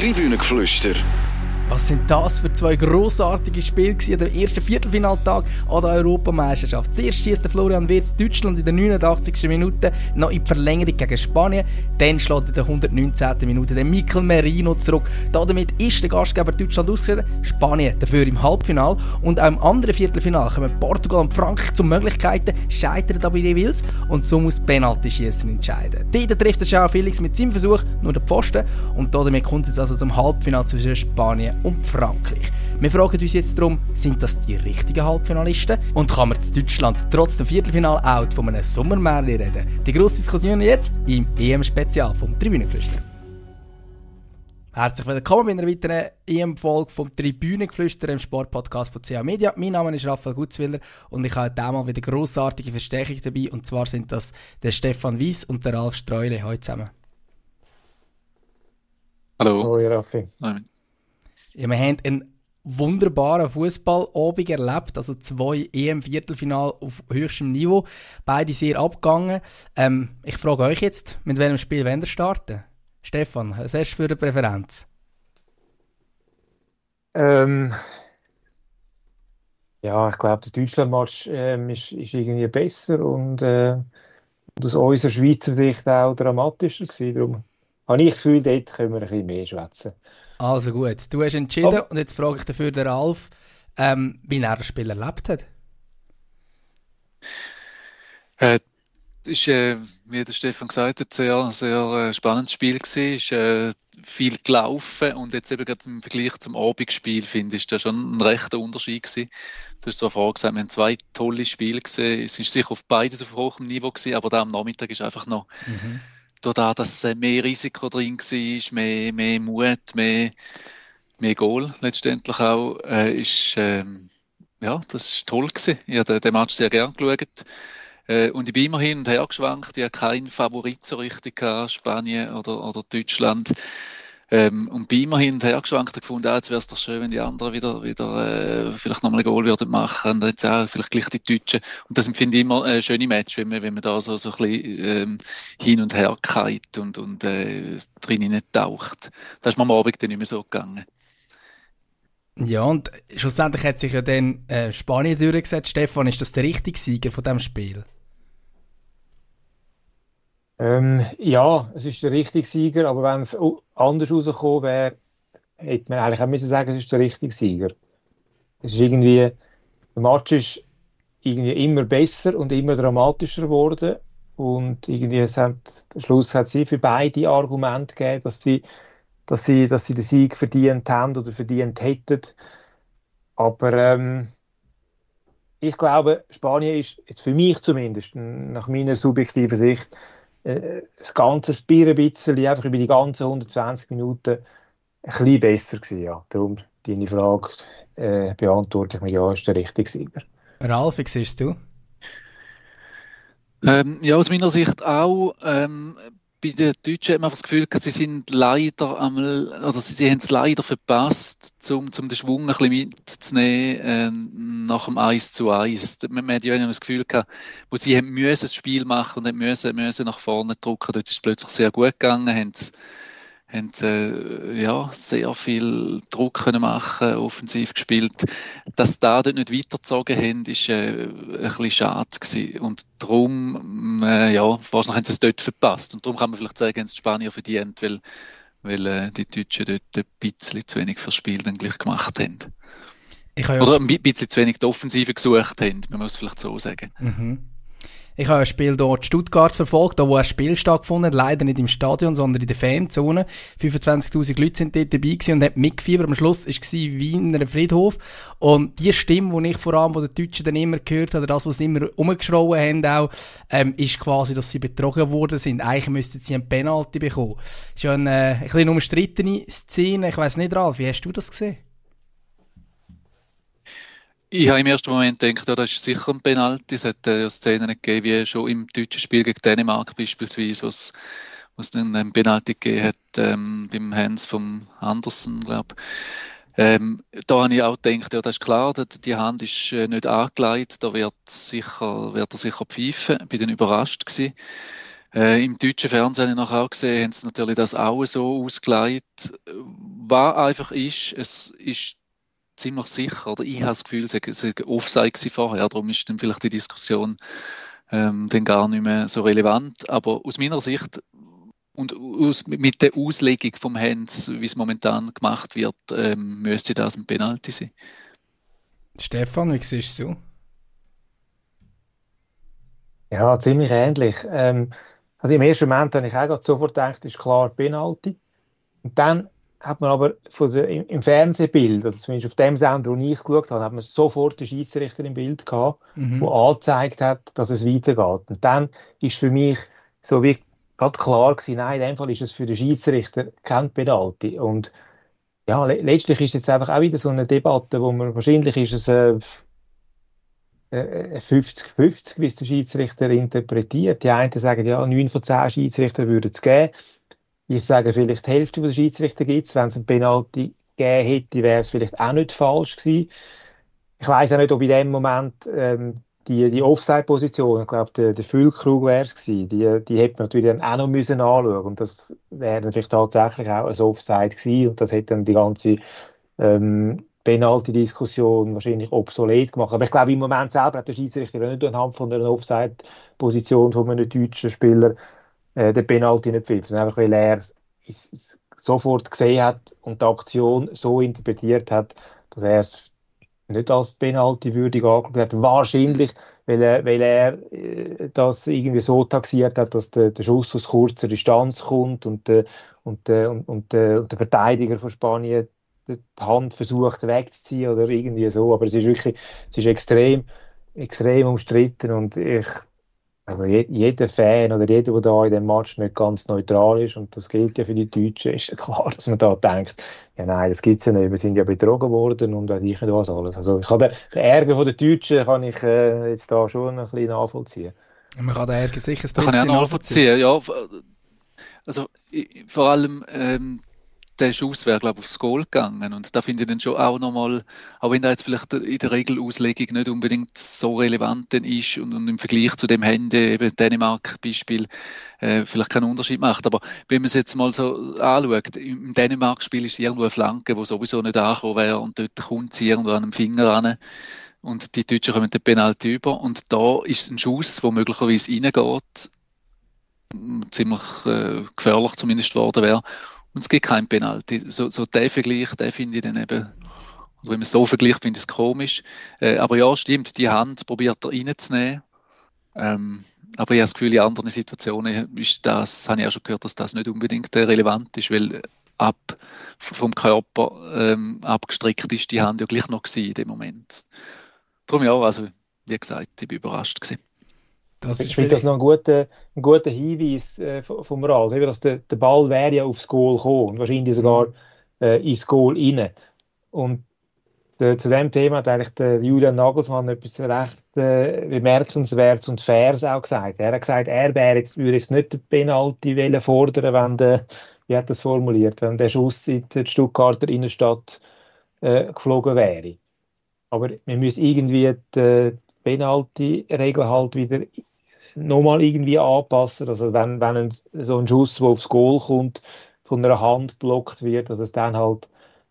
Tribünengeflüster. Was sind das für zwei grossartige Spiele gewesen an dem ersten Viertelfinaltag an der Europameisterschaft? Zuerst schießt Florian Wirtz Deutschland in der 89. Minute noch in die Verlängerung gegen Spanien. Dann schlägt in der 119. Minute der Mikel Merino zurück. Damit ist der Gastgeber Deutschland ausgeschieden, Spanien dafür im Halbfinale. Und auch im anderen Viertelfinale kommen Portugal und Frankreich zu Möglichkeiten, scheitern aber jeweils. Und so muss Penalty-Schießen entscheiden. Dort trifft der João Felix mit seinem Versuch nur den Pfosten. Und damit kommt es jetzt also zum Halbfinale zwischen Spanien und Frankreich. Wir fragen uns jetzt darum, sind das die richtigen Halbfinalisten? Und kann man in Deutschland trotz dem Viertelfinal-Out von einem Sommermärchen reden? Die grosse Diskussion jetzt im EM-Spezial vom Tribünengeflüster. Herzlich willkommen bei einer weiteren EM-Folge vom Tribünengeflüster im Sportpodcast von CA Media. Mein Name ist Raphael Gutzwiller und ich habe diesmal wieder grossartige Verstärkung dabei. Und zwar sind das der Stefan Weiss und der Ralf Streule. Hallo zusammen. Hallo. Hallo, Raffi. Nein. Ja, wir haben einen wunderbaren Fußballabend erlebt, also 2 EM-Viertelfinale auf höchstem Niveau, beide sehr abgegangen. Ich frage euch jetzt, mit welchem Spiel wollt ihr starten? Stefan, was hast du für eine Präferenz? Ja, ich glaube, der Deutschland-Match ist irgendwie besser und aus unserer Schweizer Sicht auch dramatischer gewesen. Darum habe ich das Gefühl, dort können wir ein bisschen mehr schwätzen. Also gut, du hast entschieden und jetzt frage ich dafür den Ralf, wie er das Spiel erlebt hat. Es war, wie der Stefan gesagt hat, ein sehr spannendes Spiel gewesen. Es ist viel gelaufen und jetzt eben gerade im Vergleich zum Abendspiel, finde ich, das schon ein rechter Unterschied gewesen. Du hast zwar vorher gesagt, wir haben 2 tolle Spiele gesehen. Es ist sicher auf beides auf hohem Niveau gewesen, aber da am Nachmittag ist einfach noch dadurch, dass mehr Risiko drin war, mehr Mut, mehr Goal letztendlich auch, das ist toll gewesen. Ich habe den Match sehr gerne geschaut. Und ich bin immer hin und her geschwankt. Ich habe keinen Favorit so richtig gehabt, Spanien oder Deutschland. Und bin immer hin und her geschwankt und gefunden, jetzt wäre es doch schön, wenn die anderen wieder vielleicht nochmal ein Goal würden machen und jetzt auch vielleicht gleich die Deutschen. Und das finde ich immer ein schönes Match, wenn man da so ein bisschen hin und her geht und drin nicht taucht. Das ist mir am Abend dann nicht mehr so gegangen. Ja, und schlussendlich hat sich ja dann Spanien durchgesetzt. Stefan, ist das der richtige Sieger von diesem Spiel? Ja, es ist der richtige Sieger, aber wenn es anders rausgekommen wäre, hätte man eigentlich auch müssen sagen, es ist der richtige Sieger. Es ist irgendwie, der Match ist irgendwie immer besser und immer dramatischer geworden und irgendwie am Schluss hat sie für beide Argumente gegeben, dass sie den Sieg verdient haben oder verdient hätten. Aber ich glaube, Spanien ist, jetzt für mich zumindest, nach meiner subjektiven Sicht, das ganze Bier ein bisschen, einfach über die ganzen 120 Minuten ein bisschen besser gewesen. Ja. Darum deine Frage beantworte ich mir, ja, ist der richtige Sieger. Ralf, wie siehst du? Ja, aus meiner Sicht auch. Bei den Deutschen hat man einfach das Gefühl, sie sind leider sie haben es leider verpasst, um den Schwung ein bisschen mitzunehmen nach dem 1:1. Man hat ja das Gefühl gehabt, wo sie haben müssen das Spiel machen und haben müssen nach vorne drücken, dort ist es plötzlich sehr gut gegangen, haben sehr viel Druck können machen, offensiv gespielt. Dass da dort nicht weitergezogen haben, ist ein bisschen schade gewesen. Und darum, wahrscheinlich haben sie es dort verpasst. Und darum kann man vielleicht sagen, haben es die Spanier verdient, weil die Deutschen dort ein bisschen zu wenig fürs Spiel dann gleich gemacht haben. Oder ein bisschen zu wenig die Offensive gesucht haben, man muss es vielleicht so sagen. Mhm. Ich habe ein Spiel dort in Stuttgart verfolgt, da wo ein Spiel stattgefunden hat, leider nicht im Stadion, sondern in der Fanzone. 25'000 Leute sind dort dabei gewesen und haben mitgefiebert. Am Schluss war es wie in einem Friedhof. Und die Stimme, die ich vor allem von den Deutschen dann immer gehört habe, oder das, was sie immer rumgeschrien haben, auch, ist quasi, dass sie betrogen worden sind. Eigentlich müssten sie einen Penalty bekommen. Das ist ja eine bisschen umstrittene Szene. Ich weiss nicht, Ralf, wie hast du das gesehen? Ich habe im ersten Moment gedacht, ja, das ist sicher ein Penalty. Es hat Szenen gegeben, wie schon im deutschen Spiel gegen Dänemark beispielsweise, wo es dann einen Penalty gegeben hat beim Hands von Andersen, glaube ich. Da habe ich auch gedacht, ja, das ist klar, die Hand ist nicht angelegt, da wird er sicher pfeifen. Ich bin dann überrascht gewesen. Im deutschen Fernsehen habe ich nachher auch gesehen, haben sie natürlich das auch so ausgelegt, was einfach ist, es ist ziemlich sicher, oder ich habe das Gefühl, es war Offside vorher, darum ist dann vielleicht die Diskussion dann gar nicht mehr so relevant. Aber aus meiner Sicht und mit der Auslegung vom Hands, wie es momentan gemacht wird, müsste das ein Penalty sein. Stefan, wie siehst du? Ja, ziemlich ähnlich. Also im ersten Moment habe ich auch gerade sofort gedacht, ist klar Penalty. Und dann hat man aber im Fernsehbild, oder zumindest auf dem Sender, wo ich geschaut habe, hat man sofort den Schiedsrichter im Bild gehabt, der angezeigt hat, dass es weitergeht. Und dann ist für mich so wie gerade klar gewesen, nein, in dem Fall ist es für den Schiedsrichter kein Penalty. Und ja, letztlich ist es einfach auch wieder so eine Debatte, wo man, wahrscheinlich ist es 50-50, wie es der Schiedsrichter interpretiert. Die einen sagen, ja, 9 von 10 Schiedsrichter würden es geben. Ich sage, vielleicht die Hälfte der Schiedsrichter gibt es. Wenn es einen Penalty gegeben hätte, wäre es vielleicht auch nicht falsch gewesen. Ich weiss auch nicht, ob in dem Moment die Offside-Position, ich glaube, der Füllkrug wäre es gewesen, die hätte man natürlich dann auch noch müssen anschauen. Und das wäre natürlich tatsächlich auch ein Offside gewesen. Und das hätte dann die ganze Penalty-Diskussion wahrscheinlich obsolet gemacht. Aber ich glaube, im Moment selber hat der Schiedsrichter nicht anhand von einer Offside-Position von einem deutschen Spieler den Penalty nicht pfiffen, einfach weil er es sofort gesehen hat und die Aktion so interpretiert hat, dass er es nicht als Penalty würdig angeschaut hat. Wahrscheinlich, weil er das irgendwie so taxiert hat, dass der Schuss aus kurzer Distanz kommt und der Verteidiger von Spanien die Hand versucht wegzuziehen oder irgendwie so. Aber es ist extrem umstritten und also jeder Fan oder jeder, der da in dem Match nicht ganz neutral ist, und das gilt ja für die Deutschen, ist ja klar, dass man da denkt, ja nein, das gibt's ja nicht, wir sind ja betrogen worden und weiß ich nicht was alles. Also ich kann den Ärger von den Deutschen kann ich jetzt da schon ein bisschen nachvollziehen. Man kann den Ärger sicher ein bisschen nachvollziehen. Da kann ich auch nachvollziehen, ja. Also vor allem der Schuss wäre, glaube ich, aufs Goal gegangen. Und da finde ich dann schon auch nochmal, auch wenn da jetzt vielleicht in der Regelauslegung nicht unbedingt so relevant ist und im Vergleich zu dem Hände, eben Dänemark-Beispiel, vielleicht keinen Unterschied macht. Aber wenn man es jetzt mal so anschaut, im Dänemark-Spiel ist irgendwo eine Flanke, die sowieso nicht angekommen wäre und dort kommt sie irgendwo an einem Finger ran. Und die Deutschen kommen den Penalty über. Und da ist ein Schuss, der möglicherweise reingeht, ziemlich gefährlich zumindest geworden wäre. Und es gibt keinen Penalty. So der Vergleich, den finde ich dann eben, wenn man es so vergleicht, finde ich es komisch. Aber ja, stimmt, die Hand probiert er reinzunehmen. Aber ich habe das Gefühl, in anderen Situationen ist das, habe ich auch schon gehört, dass das nicht unbedingt relevant ist, weil vom Körper abgestrickt ist die Hand ja gleich noch gewesen in dem Moment. Darum ja, also wie gesagt, ich bin überrascht gewesen. Ich finde das noch ein guter Hinweis vom Ralf, dass der Ball wäre ja aufs Goal gekommen und wahrscheinlich sogar ins Goal rein. Und zu dem Thema hat eigentlich der Julian Nagelsmann etwas recht bemerkenswertes und Faires auch gesagt. Er hat gesagt, würde jetzt nicht den Penalty fordern, wie hat das formuliert, wenn der Schuss in die Stuttgarter Innenstadt geflogen wäre. Aber wir müssen irgendwie die Penalty-Regel halt wieder nochmal irgendwie anpassen. Also wenn so ein Schuss, der aufs Goal kommt, von einer Hand blockt wird, dass es dann halt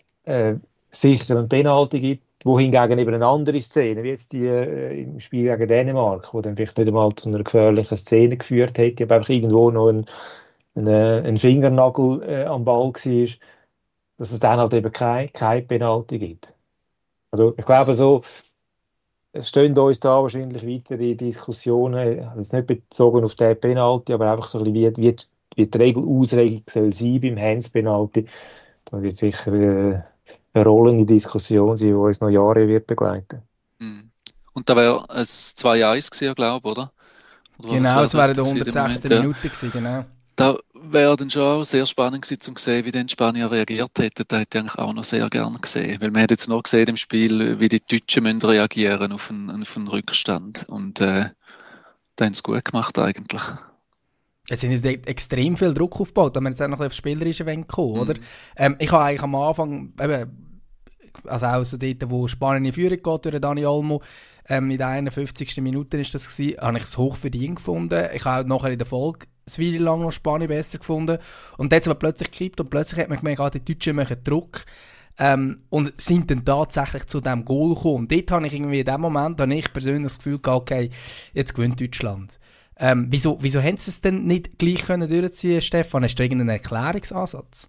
sicher einen Penalty gibt, wohingegen eben eine andere Szene, wie jetzt die im Spiel gegen Dänemark, wo dann vielleicht nicht einmal zu einer gefährlichen Szene geführt hätte, aber einfach irgendwo noch ein Fingernagel am Ball war, dass es dann halt eben kein Penalty gibt. Also ich glaube so, es stehen uns da wahrscheinlich weitere Diskussionen, also nicht bezogen auf den Penalty, aber einfach so ein bisschen, wie die Ausregelung soll sein beim Hands-Penalty. Da wird sicher eine rollende Diskussion sein, die uns noch Jahre wird begleiten. Und da wäre es 2-1 gewesen, glaube ich, oder? Genau, es wäre die 106. Minute gewesen, genau. Da wäre dann schon auch sehr spannend gewesen, um zu sehen, wie die Spanier reagiert hätten. Da hätte ich eigentlich auch noch sehr gerne gesehen. Weil man hat jetzt noch gesehen im Spiel, wie die Deutschen müssen reagieren auf einen Rückstand. Und da haben sie gut gemacht eigentlich. Es sind extrem viel Druck aufgebaut, wenn wir jetzt auch noch auf das Spielerische kommen, oder? Ich habe eigentlich am Anfang, also auch so dort, wo Spanien in Führung geht, durch Dani Olmo, in der 51. Minute ist das gewesen, habe ich es hoch verdient gefunden. Ich habe auch nachher in der Folge Weile lang noch Spanien besser gefunden. Und dann hat es aber plötzlich gekippt und plötzlich hat man gemerkt, die Deutschen machen Druck. Und sind dann tatsächlich zu diesem Goal gekommen. Und dort habe ich irgendwie in dem Moment, habe ich persönlich das Gefühl gehabt, okay, jetzt gewinnt Deutschland. Wieso haben sie es denn nicht gleich können durchziehen, Stefan? Hast du irgendeinen Erklärungsansatz?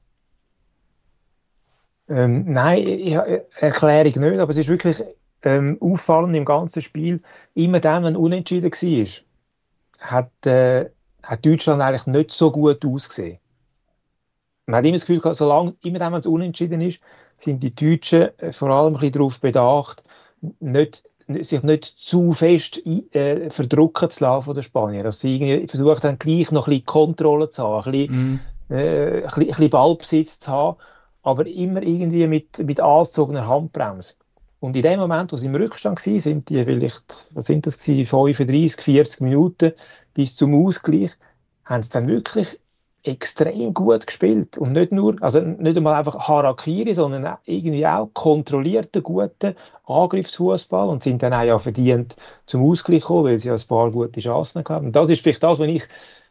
Nein, Erklärung nicht, aber es ist wirklich auffallend im ganzen Spiel, immer dann, wenn unentschieden war, hat Deutschland eigentlich nicht so gut ausgesehen. Man hat immer das Gefühl gehabt, immer dann, wenn es unentschieden ist, sind die Deutschen vor allem ein bisschen darauf bedacht, sich nicht zu fest verdrücken zu lassen von den Spaniern. Dass sie irgendwie versucht haben, gleich noch ein bisschen Kontrolle zu haben, ein bisschen Ballbesitz zu haben, aber immer irgendwie mit angezogener Handbremse. Und in dem Moment, wo sie im Rückstand waren, sind die vielleicht, 35, 40 Minuten bis zum Ausgleich, haben sie dann wirklich extrem gut gespielt. Und nicht einmal einfach Harakiri, sondern irgendwie auch kontrollierten, guten Angriffsfußball und sind dann auch ja verdient zum Ausgleich gekommen, weil sie ja ein paar gute Chancen hatten. Und das ist vielleicht das, was ich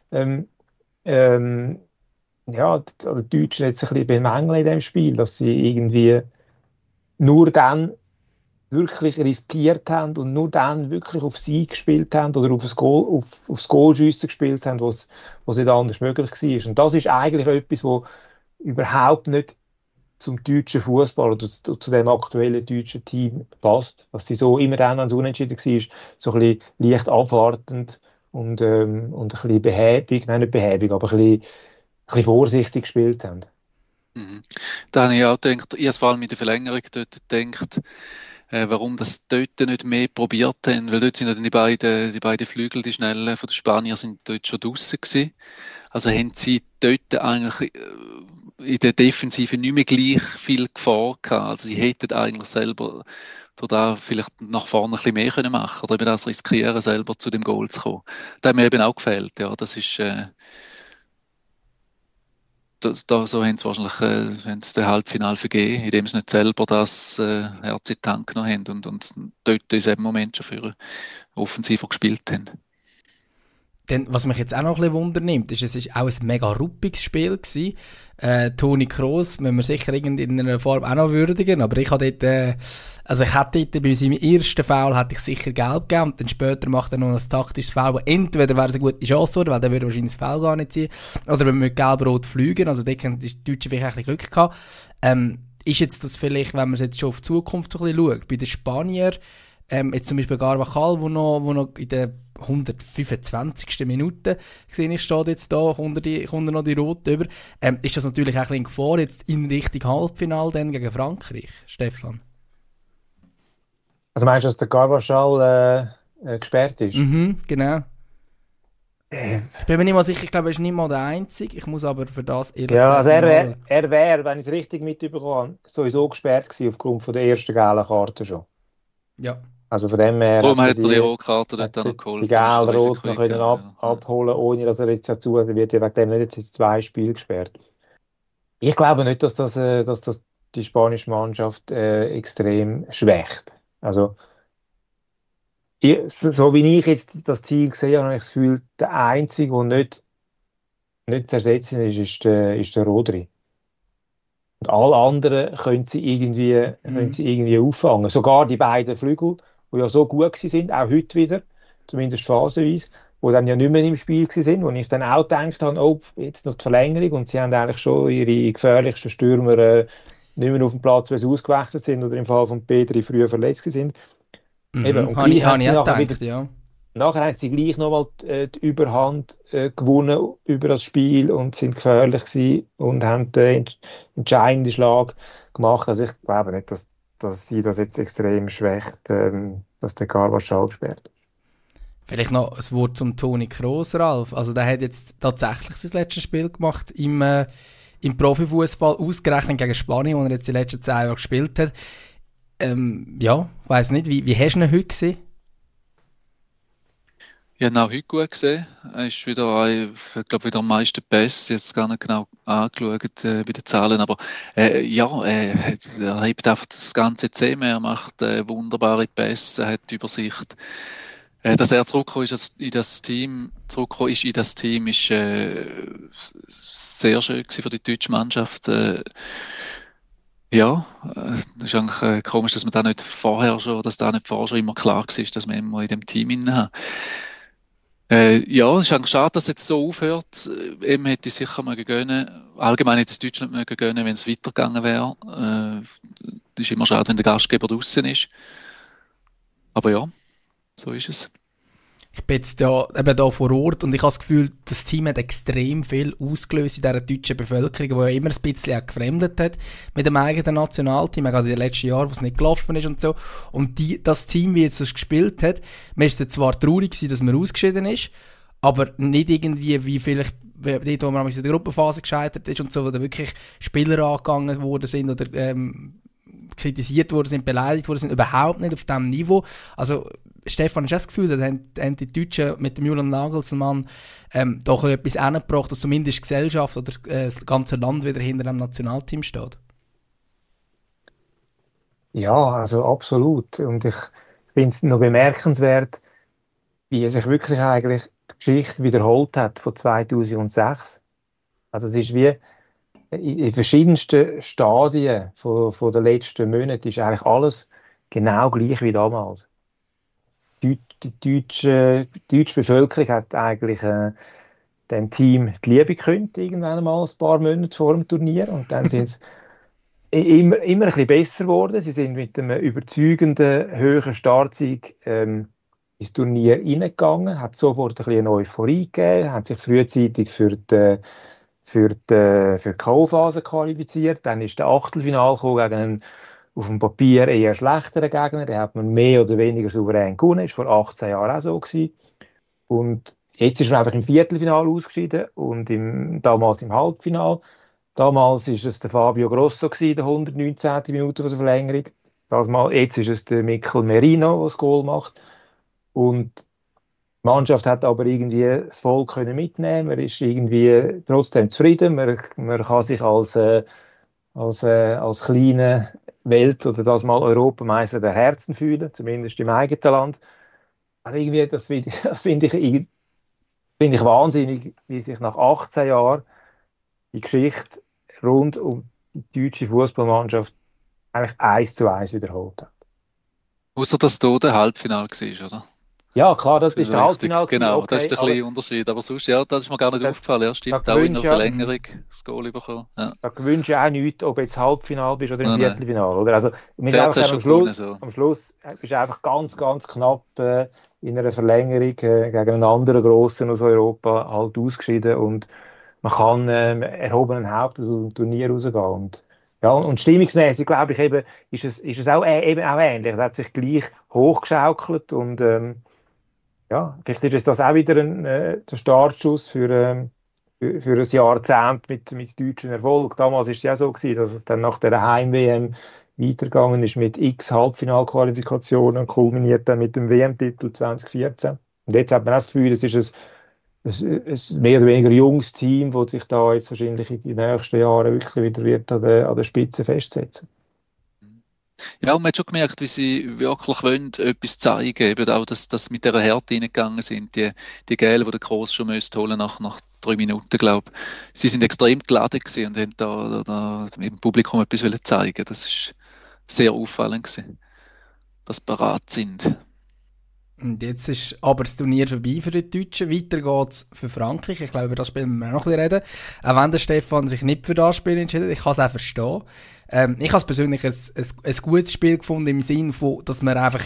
die Deutschen jetzt ein bisschen bemängeln in dem Spiel, dass sie irgendwie nur dann wirklich riskiert haben und nur dann wirklich auf Sieg gespielt haben oder aufs Goalschiessen gespielt haben, was nicht anders möglich war. Und das ist eigentlich etwas, was überhaupt nicht zum deutschen Fußball oder zu dem aktuellen deutschen Team passt. Was sie so immer dann, wenn es unentschieden war, so ein bisschen leicht abwartend und ein bisschen behäbig, nein, nicht behäbig, aber ein bisschen vorsichtig gespielt haben. Mhm. Da habe ich auch gedacht, ich habe vor allem mit der Verlängerung dort gedacht, warum das dort nicht mehr probiert haben, weil dort sind ja dann die beiden Flügel, die Schnellen von den Spaniern sind dort schon draussen gewesen. Also haben sie dort eigentlich in der Defensive nicht mehr gleich viel Gefahr gehabt. Also sie hätten eigentlich selber da vielleicht nach vorne ein bisschen mehr können machen oder eben das riskieren, selber zu dem Goal zu kommen. Das hat mir eben auch gefehlt. Ja, das ist so haben sie wahrscheinlich den Halbfinale vergeben, indem sie nicht selber das Herz in den Tank genommen haben und dort in diesem Moment schon für offensiver gespielt haben. Denn, was mich jetzt auch noch ein bisschen wundernimmt, ist, es ist auch ein mega ruppiges Spiel gewesen. Toni Kroos müssen wir sicher in einer Form auch noch würdigen, aber ich habe dort, ich hätte dort bei seinem ersten Foul hätte ich sicher gelb gegeben und dann später macht er noch ein taktisches Foul, wo entweder wäre es eine gute Chance geworden, weil der würde wahrscheinlich das Foul gar nicht ziehen, oder wenn wir mit gelb-rot fliegen, also dort haben die Deutschen vielleicht ein bisschen Glück gehabt. Ist jetzt das vielleicht, wenn man jetzt schon auf die Zukunft so ein bisschen schaut, bei den Spaniern, jetzt zum Beispiel Carvajal, wo noch in der 125. Minute gesehen, ich stehe jetzt da, kommt noch die Rote über. Ist das natürlich auch ein bisschen in Gefahr jetzt in Richtung Halbfinale dann gegen Frankreich, Stefan? Also meinst du, dass der Carvajal gesperrt ist? Mhm, genau. Ich bin mir nicht mal sicher, ich glaube, er ist nicht mal der Einzige. Ich muss aber für das ehrlich sagen. Also er wäre, wenn ich es richtig mitbekommen habe, sowieso gesperrt gewesen aufgrund von der ersten gelben Karte schon. Ja. Also von dem her darum hat er die Rotkarte dort noch geholt. Die gelb-rot noch können abholen, ohne dass er jetzt dazu wird, wegen dem nicht jetzt 2 Spiele gesperrt. Ich glaube nicht, dass das die spanische Mannschaft extrem schwächt. Also so wie ich jetzt das Ziel gesehen habe, habe ich das Gefühl, der Einzige, der nicht zu ersetzen ist der Rodri. Und alle anderen können sie irgendwie auffangen. Sogar die beiden Flügel, die ja so gut sind, auch heute wieder, zumindest phasenweise, die dann ja nicht mehr im Spiel waren, wo ich dann auch gedacht habe, oh, jetzt noch die Verlängerung, und sie haben eigentlich schon ihre gefährlichsten Stürmer nicht mehr auf dem Platz, weil sie ausgewechselt sind oder im Fall von Petri früher verletzt sind. Eben, und habe ich auch gedacht, ja. Nachher haben sie gleich nochmal die Überhand gewonnen über das Spiel und sind gefährlich gewesen und haben den entscheidenden Schlag gemacht. Also ich glaube nicht, dass sie das jetzt extrem schwächt, dass der Carvajal gesperrt. Vielleicht noch ein Wort zum Toni Kroos, Ralf. Also der hat jetzt tatsächlich sein letztes Spiel gemacht im Profifußball, ausgerechnet gegen Spanien, wo er jetzt die letzten 10 Jahre gespielt hat. Ja, ich weiss nicht, wie hast du ihn heute gesehen? Ich habe ihn auch heute gut gesehen. Er ist wieder am meisten Pässe, jetzt gar nicht genau angeschaut bei den Zahlen, aber er hebt einfach das ganze Thema, er macht wunderbare Pässe, er hat die Übersicht. Dass er zurückgekommen ist in das Team, ist sehr schön gewesen für die deutsche Mannschaft. Ja, das ist eigentlich komisch, dass da nicht vorher schon immer klar war, dass wir immer in dem Team inne haben. Ja, es ist eigentlich schade, dass es jetzt so aufhört. Eben hätte ich sicher mögen gönnen. Allgemein hätte es Deutschland mögen gönnen, wenn es weitergegangen wäre. Es ist immer schade, wenn der Gastgeber draußen ist. Aber ja, so ist es. Ich bin jetzt eben da vor Ort und ich habe das Gefühl, das Team hat extrem viel ausgelöst in dieser deutschen Bevölkerung, die ja immer ein bisschen auch gefremdet hat mit dem eigenen Nationalteam, gerade in den letzten Jahren, wo es nicht gelaufen ist und so. Und das Team, wie jetzt es gespielt hat, man ist zwar traurig gewesen, dass man ausgeschieden ist, aber nicht irgendwie wie vielleicht dort, wo man in der Gruppenphase gescheitert ist und so, wo dann wirklich Spieler angegangen worden sind oder kritisiert worden sind, beleidigt worden sind, überhaupt nicht auf diesem Niveau. Also Stefan, hast du das Gefühl, da haben die Deutschen mit dem Julian Nagelsmann doch etwas hingebracht, dass zumindest die Gesellschaft oder das ganze Land wieder hinter dem Nationalteam steht? Ja, also absolut. Und ich finde es noch bemerkenswert, wie sich wirklich eigentlich die Geschichte wiederholt hat von 2006. Also es ist wie in verschiedensten Stadien von den letzten Monaten ist eigentlich alles genau gleich wie damals. Die deutsche Bevölkerung hat eigentlich dem Team die Liebe gekündigt, irgendwann einmal ein paar Monate vor dem Turnier. Und dann sind sie immer ein bisschen besser geworden. Sie sind mit einem überzeugenden, hohen Startsieg ins Turnier reingegangen, hat sofort ein bisschen eine Euphorie gegeben, hat sich frühzeitig für die K.O.-Phase qualifiziert. Dann ist der Achtelfinale gekommen gegen einen auf dem Papier eher schlechteren Gegner. Den hat man mehr oder weniger souverän gewonnen. Das war vor 18 Jahren auch so gewesen. Und jetzt ist man einfach im Viertelfinale ausgeschieden und damals im Halbfinale. Damals war es der Fabio Grosso in der 119. Minute der Verlängerung. Jetzt ist es der Mikel Merino, der das Goal macht. Und die Mannschaft hat aber irgendwie das Volk mitnehmen. Man ist irgendwie trotzdem zufrieden. Man kann sich als kleine Welt oder das mal Europameister der Herzen fühlen, zumindest im eigenen Land. Also irgendwie, das finde ich wahnsinnig, wie sich nach 18 Jahren die Geschichte rund um die deutsche Fußballmannschaft eigentlich 1:1 wiederholt hat. Außer dass da der Halbfinale war, oder? Ja, klar, das ist der Halbfinale. Genau, okay, das ist ein bisschen Unterschied. Aber sonst, ja, das ist mir gar nicht aufgefallen. Ja, stimmt, auch in der Verlängerung das Goal bekommen. Ja. Da gewünscht du auch nichts, ob du jetzt Halbfinale bist oder im Viertelfinale. Oder? Also, am Schluss bist du einfach ganz, ganz knapp in einer Verlängerung gegen einen anderen Grossen aus Europa halt ausgeschieden und man kann erhobenen Hauptes aus dem Turnier rausgehen. Und stimmungsmäßig, glaube ich, eben, ist es auch, eben auch ähnlich. Es hat sich gleich hochgeschaukelt und vielleicht ist das auch wieder der Startschuss für ein Jahrzehnt mit deutschem Erfolg. Damals war es ja so gewesen, dass es dann nach der Heim-WM weitergegangen ist mit x Halbfinalqualifikationen und kulminiert dann mit dem WM-Titel 2014. Und jetzt hat man auch das Gefühl, es ist ein mehr oder weniger junges Team, das sich da jetzt wahrscheinlich in den nächsten Jahren wirklich wieder wird an der Spitze festsetzen. Ja, und man hat schon gemerkt, wie sie wirklich wollen, etwas zeigen. Eben auch, dass mit dieser Härte reingegangen sind. Die Gäle, die der Kroos schon holen nach 3 Minuten, glaube ich. Sie sind extrem geladen gewesen und haben da im Publikum etwas zeigen. Das ist sehr auffallend gewesen, dass sie bereit sind. Und jetzt ist aber das Turnier vorbei für die Deutschen. Weiter geht es für Frankreich. Ich glaube, über das Spiel müssen wir noch ein bisschen reden. Auch wenn der Stefan sich nicht für das Spiel entschieden hat. Ich kann es auch verstehen. Ich habe es persönlich ein gutes Spiel gefunden im Sinne von, dass man einfach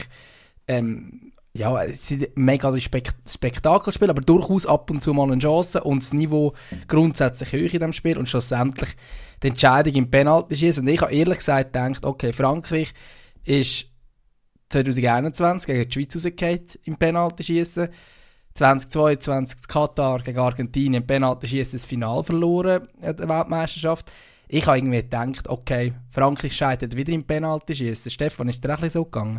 es sind mega Spektakelspiel, aber durchaus ab und zu mal eine Chance und das Niveau grundsätzlich hoch in diesem Spiel und schlussendlich die Entscheidung im Penalty-Schießen. Und ich habe ehrlich gesagt gedacht, okay, Frankreich ist 2021 gegen die Schweiz rausgefallen im Penalty-Schießen. 2022 Katar gegen Argentinien im Penalty-Schießen das Finale verloren in der Weltmeisterschaft. Ich habe irgendwie gedacht, okay, Frankreich scheitert wieder im Penalty-Schießen. Stefan, ist dir auch ein bisschen so gegangen?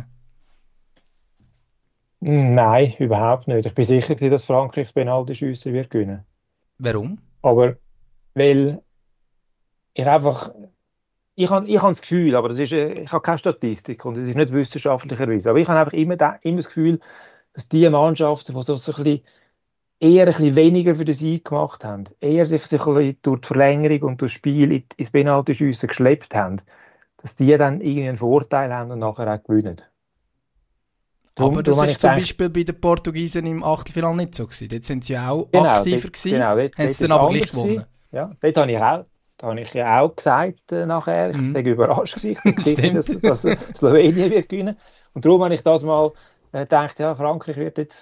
Nein, überhaupt nicht. Ich bin sicher, dass Frankreich das Penalty-Schiessen wird gewinnen. Warum? Aber weil ich einfach... Ich habe das Gefühl, aber ich habe keine Statistik und es ist nicht wissenschaftlich erwiesen, aber ich habe einfach immer das Gefühl, dass die Mannschaften, die so ein bisschen eher ein bisschen weniger für den Sieg gemacht haben, eher sich ein bisschen durch die Verlängerung und durch das Spiel ins Penaltyschiessen geschleppt haben, dass die dann irgendwie einen Vorteil haben und nachher auch gewinnen. Aber das ist zum Beispiel bei den Portugiesen im Achtelfinale nicht so gewesen. Dort sind sie ja auch aktiver gewesen, haben sie dann aber gleich gewonnen. Ja, dort habe ich ja auch gesagt nachher, ich war überrascht gewesen, dass Slowenien wird gewinnen. Und darum habe ich das mal gedacht, ja, Frankreich wird jetzt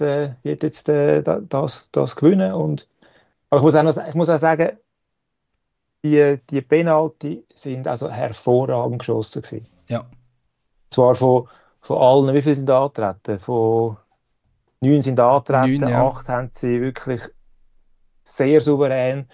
das gewinnen. Aber ich muss auch sagen, die Penalty sind also hervorragend geschossen gewesen. Ja. Zwar von allen, wie viele sind angetreten? Von 9 sind angetreten, 9, ja. 8 haben sie wirklich sehr souverän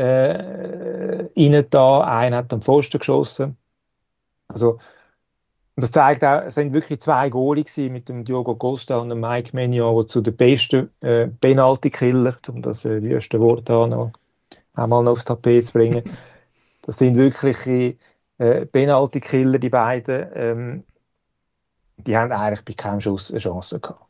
rein da. Einer hat am Pfosten geschossen. Also, und das zeigt auch, es sind wirklich 2 Goalie gewesen, mit dem Diogo Costa und dem Mike Maignan, die zu den besten Penalty-Killer, um das wüste Wort einmal noch aufs Tapet zu bringen. Das sind wirklich Penalty-Killer, die beiden. Die haben eigentlich bei keinem Schuss eine Chance gehabt.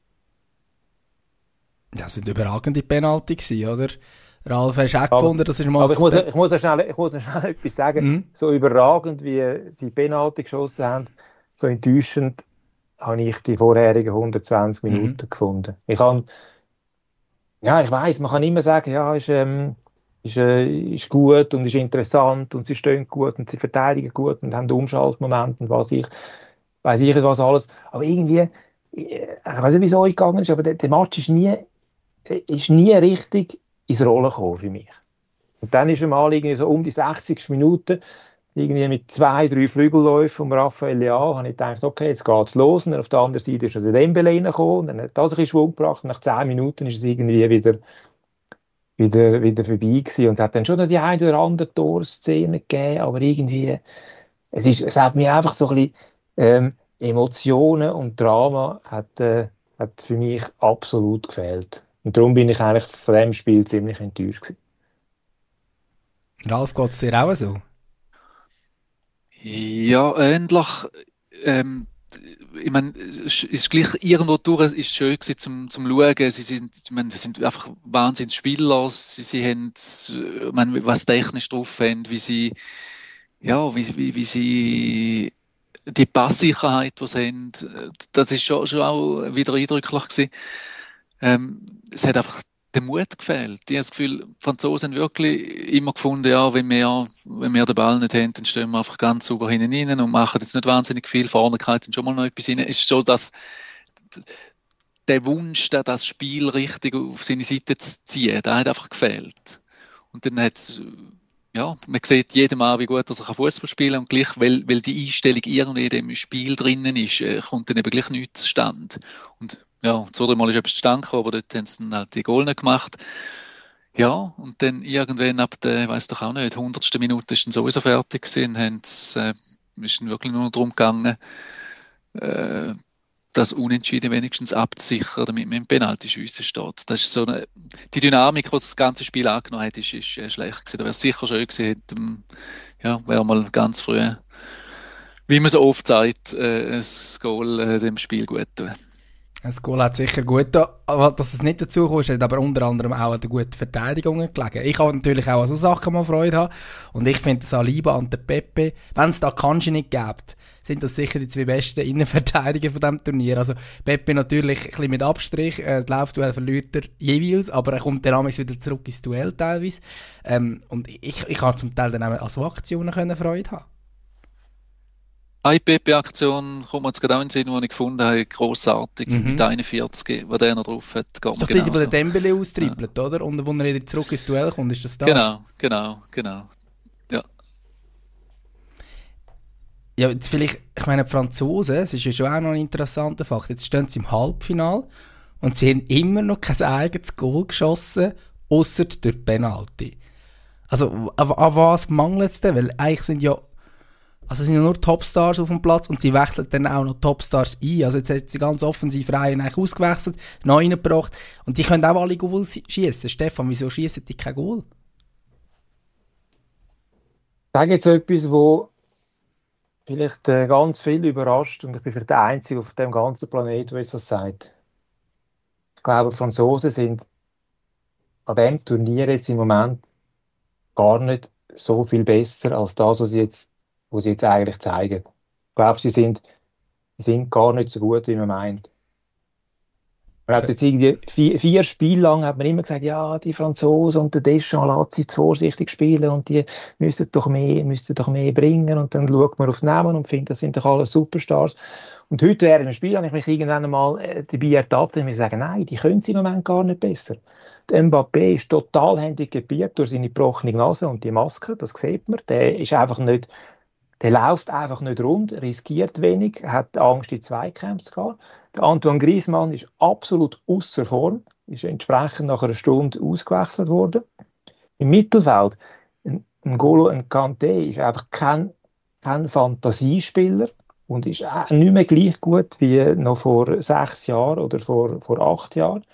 Das sind überragende Penalty gewesen, oder? Ralf, hast du auch gefunden, das ist mal... Aber ich muss schnell etwas sagen. So überragend, wie sie Penalty geschossen haben, so enttäuschend, habe ich die vorherigen 120 Minuten gefunden. Ich weiss, man kann immer sagen, ja, ist gut und ist interessant und sie stehen gut und sie verteidigen gut und haben Umschaltmomente und weiss ich was alles. Aber irgendwie, ich weiß nicht, wie es euch gegangen ist, aber der Match ist nie richtig ins Rollen gekommen für mich. Und dann ist mal irgendwie so um die 60 Minuten irgendwie mit 2, 3 Flügelläufen von Raphael Leao, habe ich gedacht, okay, jetzt geht's los. Und auf der anderen Seite ist der Dembele reingekommen und dann hat das ein bisschen Schwung gebracht. Und nach 10 Minuten ist es irgendwie wieder vorbei gewesen. Und es hat dann schon noch die eine oder andere Torszene gegeben, aber irgendwie, es hat mir einfach so ein bisschen Emotionen und Drama hat für mich absolut gefehlt. Und darum bin ich eigentlich von diesem Spiel ziemlich enttäuscht gewesen. Ralf, geht es dir auch so? Ja, ähnlich. Ich meine, es ist gleich irgendwo durch, ist schön gewesen zum Schauen. Sie sind einfach wahnsinnig spiellos. Sie haben, ich meine, was technisch drauf haben, wie sie die Passsicherheit, die sie haben, das ist schon auch wieder eindrücklich gewesen. Es hat einfach den Mut gefehlt. Ich habe das Gefühl, die Franzosen haben wirklich immer gefunden, ja, wenn wir den Ball nicht haben, dann stehen wir einfach ganz sauber hinten rein und machen jetzt nicht wahnsinnig viel. Vorne geht dann schon mal noch etwas rein. Es ist so, dass der Wunsch, das Spiel richtig auf seine Seite zu ziehen, der hat einfach gefehlt. Und dann hat es, ja, man sieht jedem an, wie gut er Fußball spielen kann und gleich, weil die Einstellung irgendwie in dem Spiel drinnen ist, kommt dann eben gleich nichts zustande. Und ja, 2-3 Mal ist etwas zustande gekommen, aber dort haben sie dann halt die Goal nicht gemacht. Ja, und dann irgendwann ab der, ich weiss doch auch nicht, 100. Minute ist dann sowieso fertig gewesen und ist dann wirklich nur darum gegangen, das Unentschieden wenigstens abzusichern, damit man im Penaltyschiessen steht. Das ist so die Dynamik, die das ganze Spiel angenommen hat, ist schlecht gewesen. Da wäre es sicher schön gewesen, wäre mal ganz früh, wie man so oft sagt, das Goal dem Spiel gut tun. Das Goal hat sicher gut getan, aber dass es nicht dazu kam, hat aber unter anderem auch an der guten Verteidigung gelegen. Ich habe natürlich auch an so Sachen mal Freude haben und ich finde Saliba und der Pepe, wenn es da Kanji nicht gibt, sind das sicher die 2 besten Innenverteidiger von diesem Turnier. Also Pepe natürlich ein bisschen mit Abstrich, das Laufduell verliert er jeweils, aber er kommt dann wieder zurück ins Duell teilweise. Und ich habe zum Teil dann auch an so Aktionen Freude haben. Eine Pepe-Aktion kommt mir jetzt gerade auch in den Sinn, die ich gefunden habe, grossartig, mit 41, was der noch drauf hat. Das ist doch die, wo der Dembele austrippelt, oder? Und wo er wieder zurück ins Duell kommt, ist das das? Genau. Ja. Ja, jetzt vielleicht, ich meine, die Franzosen, es ist ja schon auch noch ein interessanter Fakt, jetzt stehen sie im Halbfinale und sie haben immer noch kein eigenes Goal geschossen, ausser durch Penalty. Also, an was mangelt es denn? Weil eigentlich sind ja nur Topstars auf dem Platz und sie wechseln dann auch noch Topstars ein. Also jetzt hat sie ganz offensiv Reihen eigentlich ausgewechselt, neu reingebracht und die können auch alle Goal schießen. Stefan, wieso schießen die kein Goal? Ich sage jetzt etwas, wo vielleicht ganz viel überrascht und ich bin für der Einzige auf dem ganzen Planeten, der jetzt das sagt. Ich glaube, die Franzosen sind an diesem Turnier jetzt im Moment gar nicht so viel besser als das, was sie jetzt eigentlich zeigen. Ich glaube, sie sind gar nicht so gut, wie man meint. Man hat jetzt irgendwie vier Spiele lang hat man immer gesagt, ja, die Franzosen und der Deschamps lässt sie zu vorsichtig spielen und die müssten doch mehr bringen. Und dann schaut man auf die Namen und findet, das sind doch alle Superstars. Und heute während dem Spiel habe ich mich irgendwann einmal dabei ertappt und mir sagen, nein, die können sie im Moment gar nicht besser. Der Mbappé ist total handicapiert durch seine gebrochene Nase und die Maske, das sieht man. Der läuft einfach nicht rund, riskiert wenig, hat Angst, in Zweikämpfe zu gehen. Der Antoine Griezmann ist absolut außer Form, ist entsprechend nach einer Stunde ausgewechselt worden. Im Mittelfeld, ein N'Golo Kanté ist einfach kein Fantasiespieler und ist auch nicht mehr gleich gut wie noch vor 6 Jahren oder vor 8 Jahren.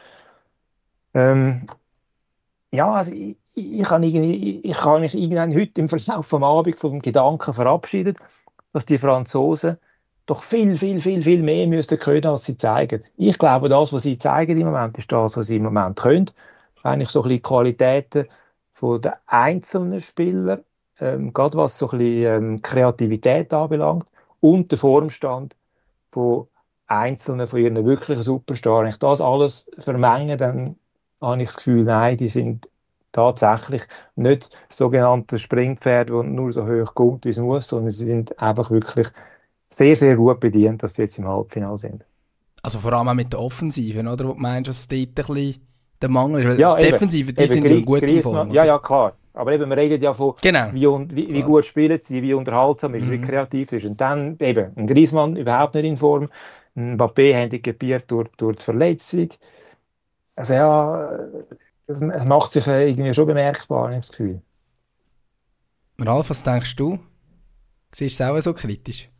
Ja, also ich kann mich irgendwann heute im Verlauf vom Abend vom Gedanken verabschieden, dass die Franzosen doch viel, viel, viel, viel mehr müssten können, als sie zeigen. Ich glaube, das, was sie zeigen im Moment, ist das, was sie im Moment können. Eigentlich so ein bisschen die Qualitäten von den einzelnen Spieler, gerade was so ein bisschen Kreativität anbelangt und der Formstand von einzelnen, von ihren wirklichen Superstars. Wenn ich das alles vermenge, dann habe ich das Gefühl, nein, die sind tatsächlich nicht sogenannte Springpferde, die nur so hoch kommt, wie es muss, sondern sie sind einfach wirklich sehr, sehr gut bedient, dass sie jetzt im Halbfinale sind. Also vor allem auch mit der Offensive, oder? Wo du meinst, dass dort ein bisschen der Mangel ist? Weil Ja, die Defensive, die sind ja gut in Form. Ja, klar. Aber eben, wir reden ja von, Genau. wie gut spielen sie, wie unterhaltsam ist, wie kreativ ist. Und dann eben, ein Griezmann überhaupt nicht in Form, ein Mbappé handicapiert durch die Verletzung. Also ja, das macht sich irgendwie schon bemerkbar, habe ich das Gefühl. Ralf, was denkst du? Siehst du es auch so kritisch?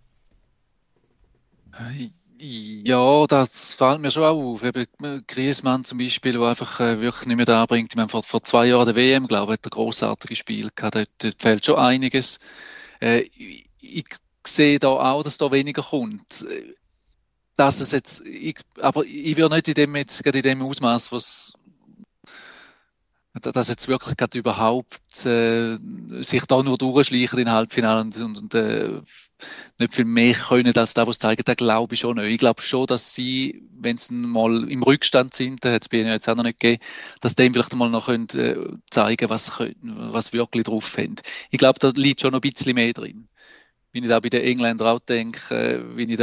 Ja, das fällt mir schon auch auf. Eben Griezmann zum Beispiel, der einfach wirklich nicht mehr da bringt. Ich meine, vor 2 Jahren der WM, glaube ich, hat er grossartige Spiele gehabt. Dort fehlt schon einiges. Ich sehe da auch, dass da weniger kommt. Dass es jetzt, aber ich würde nicht gerade in dem Ausmaß, dass jetzt wirklich gerade überhaupt sich da nur durchschleichen in Halbfinale und nicht viel mehr können als das, was sie zeigen, da glaube ich schon nicht. Ich glaube schon, dass sie, wenn sie mal im Rückstand sind, da hat es bei ihnen jetzt auch noch nicht gegeben, dass die vielleicht mal noch können, zeigen, was sie wirklich drauf haben. Ich glaube, da liegt schon noch ein bisschen mehr drin. Wenn ich da bei den Engländern auch denke,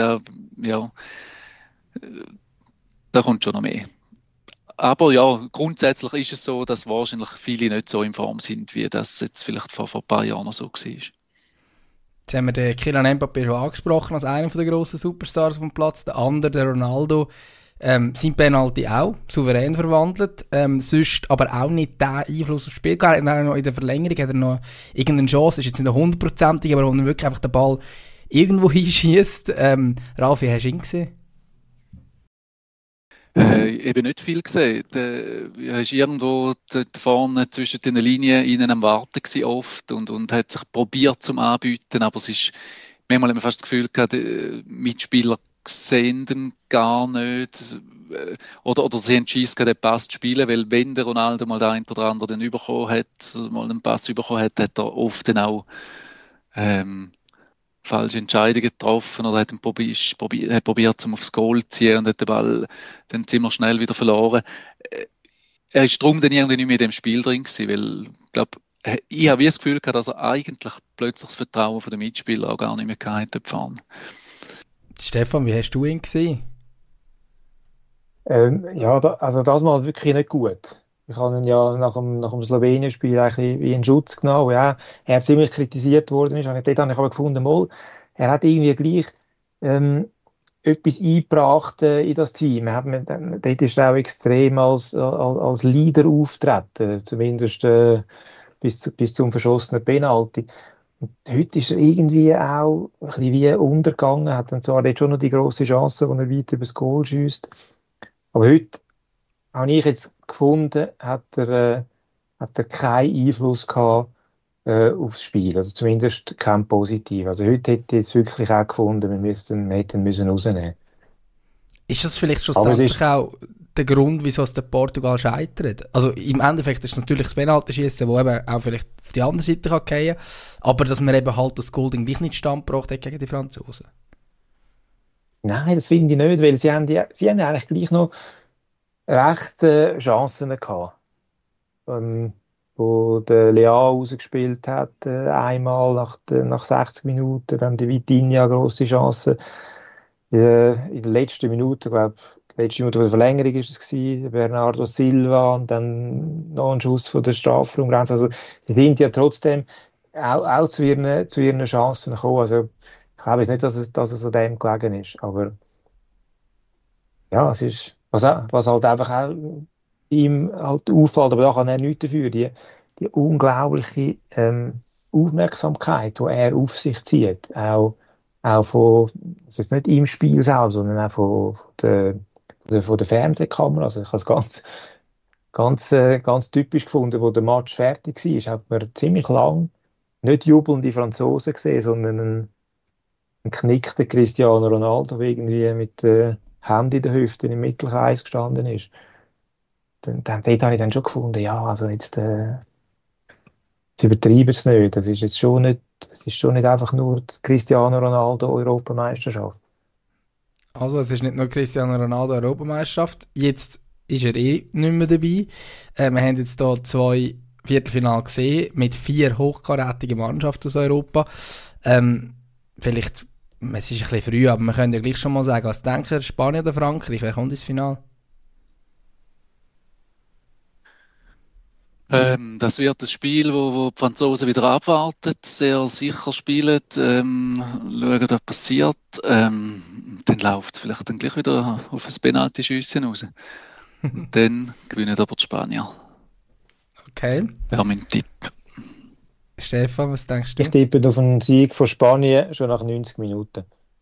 da kommt schon noch mehr. Aber ja, grundsätzlich ist es so, dass wahrscheinlich viele nicht so in Form sind, wie das jetzt vielleicht vor ein paar Jahren noch so war. Jetzt haben wir den Kylian Mbappé schon angesprochen als einen der grossen Superstars vom Platz. Der andere, der Ronaldo, sein Penalty auch souverän verwandelt. Sonst aber auch nicht den Einfluss aufs Spiel gehabt. In der Verlängerung hat er noch irgendeine Chance, ist jetzt nicht 100%, aber wo er wirklich einfach den Ball irgendwo hinschießt. Ralf, wie hast du ihn gesehen? Eben nicht viel gesehen. Er ist irgendwo vorne zwischen den Linien innen am Warten gewesen oft und hat sich probiert zum Anbieten, aber es ist, manchmal hat man fast das Gefühl gehabt, die Mitspieler sehen den gar nicht, oder sie entscheiden, den Pass zu spielen, weil wenn der Ronaldo mal der eine oder andere den bekommen hat, mal einen Pass bekommen hat, hat er oft dann auch falsche Entscheidungen getroffen oder hat probiert, um aufs Goal zu ziehen und hat den Ball dann ziemlich schnell wieder verloren. Er ist darum dann irgendwie nicht mehr in dem Spiel drin gewesen, weil ich habe das Gefühl gehabt, dass er eigentlich plötzlich das Vertrauen der Mitspieler auch gar nicht mehr gehabt hat. Stefan, wie hast du ihn gesehen? Also das mal wirklich nicht gut. Ich habe ihn ja nach dem Slowenien-Spiel eigentlich wie in Schutz genommen, ja, er ziemlich kritisiert worden ist. Dort habe ich aber gefunden, er hat irgendwie gleich etwas eingebracht in das Team. Dort ist er auch extrem als Leader auftreten, zumindest bis zum verschossenen Penalty. Und heute ist er irgendwie auch ein bisschen wie untergegangen, hat dann zwar dort schon noch die grosse Chance, wo er weit übers Goal schießt. Aber heute habe ich jetzt gefunden, hat er keinen Einfluss gehabt aufs Spiel, also zumindest keinen positiven. Also heute hätte ich jetzt wirklich auch gefunden, wir hätten müssen rausnehmen. Ist das vielleicht schlussendlich auch der Grund, wieso es der Portugal scheitert? Also im Endeffekt ist es natürlich das Penaltyschießen, das eben auch vielleicht auf die andere Seite kann fallen, aber dass man eben halt das Goal gleich nicht stand gebracht hat gegen die Franzosen. Nein, das finde ich nicht, weil sie haben eigentlich gleich noch rechte Chancen gehabt. Wo der Leao rausgespielt hat, einmal nach 60 Minuten, dann die Vitinha, grosse Chance. In der letzten Minute, glaube die letzte Minute der Verlängerung ist es gewesen, Bernardo Silva und dann noch ein Schuss von der Strafraumgrenze. Also, die sind ja trotzdem auch zu ihren Chancen gekommen. Also, ich glaube jetzt nicht, dass es an dem gelegen ist. Aber, ja, es ist, was halt einfach auch ihm halt auffällt, aber da kann er nichts dafür, die unglaubliche Aufmerksamkeit, die er auf sich zieht, auch von, es ist nicht im Spiel selbst, sondern auch von der Fernsehkamera. Also ich habe es ganz typisch gefunden, wo der Match fertig war, hat man ziemlich lang nicht jubelnde Franzosen gesehen, sondern einen geknickten Cristiano Ronaldo, der irgendwie mit der Hand in der Hüfte im Mittelkreis gestanden ist. Dort habe ich dann schon gefunden, ja, also jetzt übertreiben es nicht. Das ist schon nicht einfach nur die Cristiano Ronaldo Europameisterschaft. Also es ist nicht nur Cristiano Ronaldo Europameisterschaft, jetzt ist er nicht mehr dabei. Wir haben jetzt hier 2 Viertelfinale gesehen mit 4 hochkarätigen Mannschaften aus Europa. Vielleicht, es ist ein bisschen früh, aber wir können ja gleich schon mal sagen, was denkt ihr, Spanien oder Frankreich, wer kommt ins Finale? Das wird ein Spiel, wo die Franzosen wieder abwarten, sehr sicher spielen, schauen, was passiert. Dann läuft es vielleicht dann gleich wieder auf ein Penalty-Schiessen raus. Und dann gewinnen aber die Spanier. Okay. Wäre mein Tipp. Stefan, was denkst du? Ich tippe auf einen Sieg von Spanien schon nach 90 Minuten.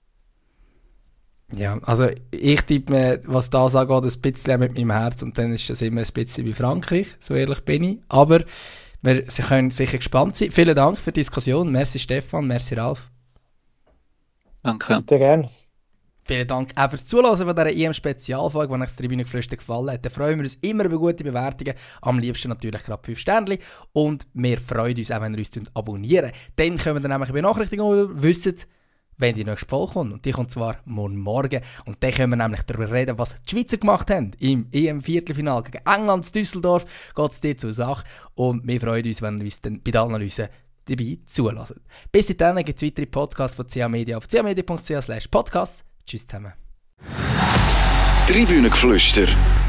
Ja, also ich tippe mir, was das angeht, ein bisschen mit meinem Herz und dann ist es immer ein bisschen wie Frankreich, so ehrlich bin ich. Aber Sie können sicher gespannt sein. Vielen Dank für die Diskussion. Merci Stefan, merci Ralf. Danke. Bitte gerne. Vielen Dank auch fürs Zuhören von dieser EM-Spezialfolge, wenn euch das Tribünengeflüster gefallen hat. Dann freuen wir uns immer über gute Bewertungen. Am liebsten natürlich gerade 5 Sternchen. Und wir freuen uns auch, wenn ihr uns abonnieren. Dann können wir dann nämlich Benachrichtigungen wissen, wenn die nächste Folge kommt. Und die kommt zwar morgen. Und dann können wir nämlich darüber reden, was die Schweizer gemacht haben. Im EM-Viertelfinale gegen England in Düsseldorf geht es dir zur Sache. Und wir freuen uns, wenn ihr uns dann bei der Analyse dabei zulassen. Bis dahin gibt es weitere Podcasts von CA Media auf camedia.ch/podcast. Tschüss zusammen. Tribünengeflüster.